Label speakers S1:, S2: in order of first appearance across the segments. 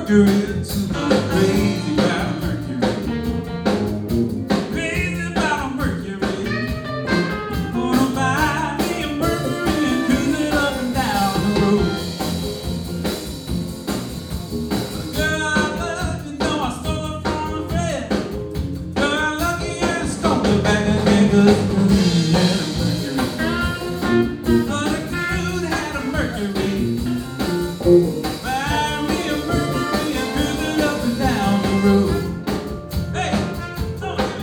S1: Mercury too crazy about Mercury. Crazy about Mercury. Gonna buy me a Mercury and cruise it up and down the road. Girl, I love you, know I stole it from a friend. Girl, I'm lucky and stole it back again, 'cause Cruise had a Mercury. But a Cruise had a Mercury. Buy me a Mercury and cruise it up and down the road. Hey, oh yeah.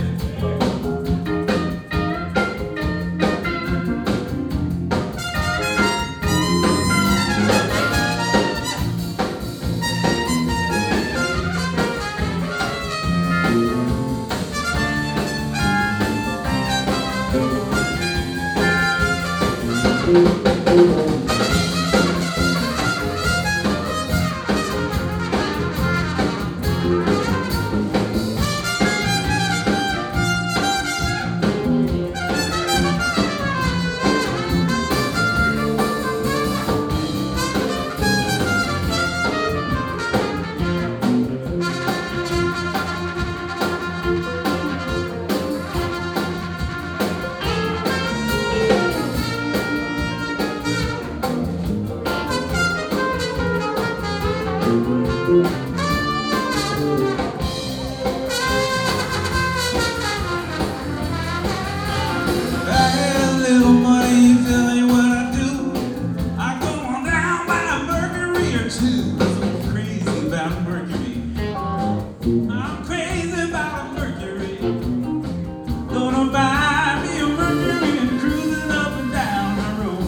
S1: I had a little money, you tell me what I do. I go on down by a Mercury or two. 'Cause I'm crazy about Mercury. I'm crazy about Mercury. Gonna buy me a Mercury and cruise it up and down the road.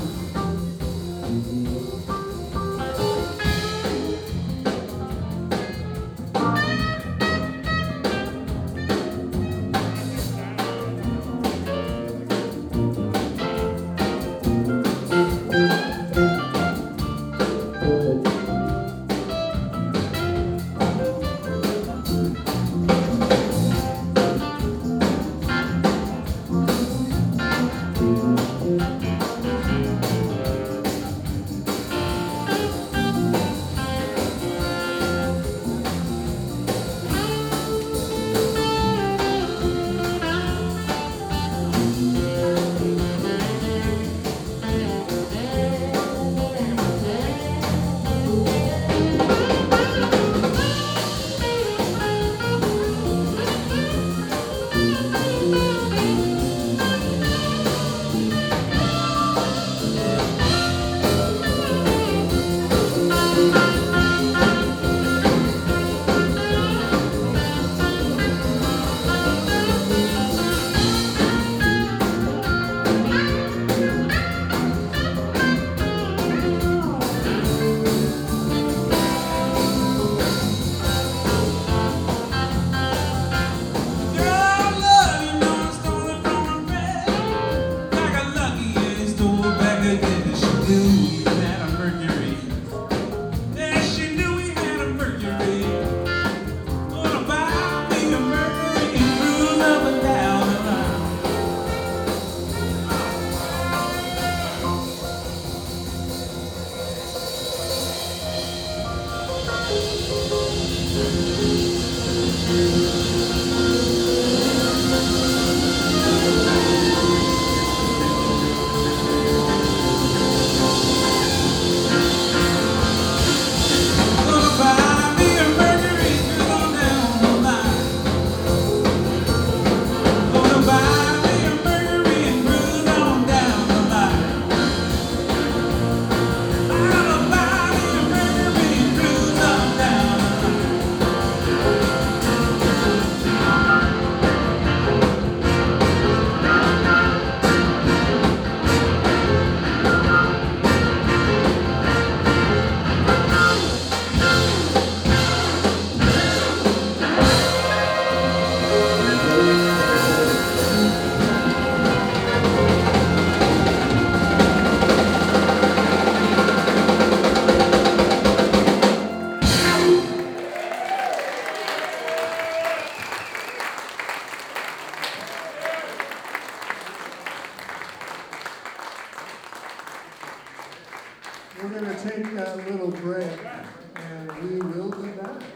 S2: We're going to take a little break, and we will be back.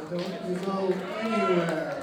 S2: Don't you go anywhere.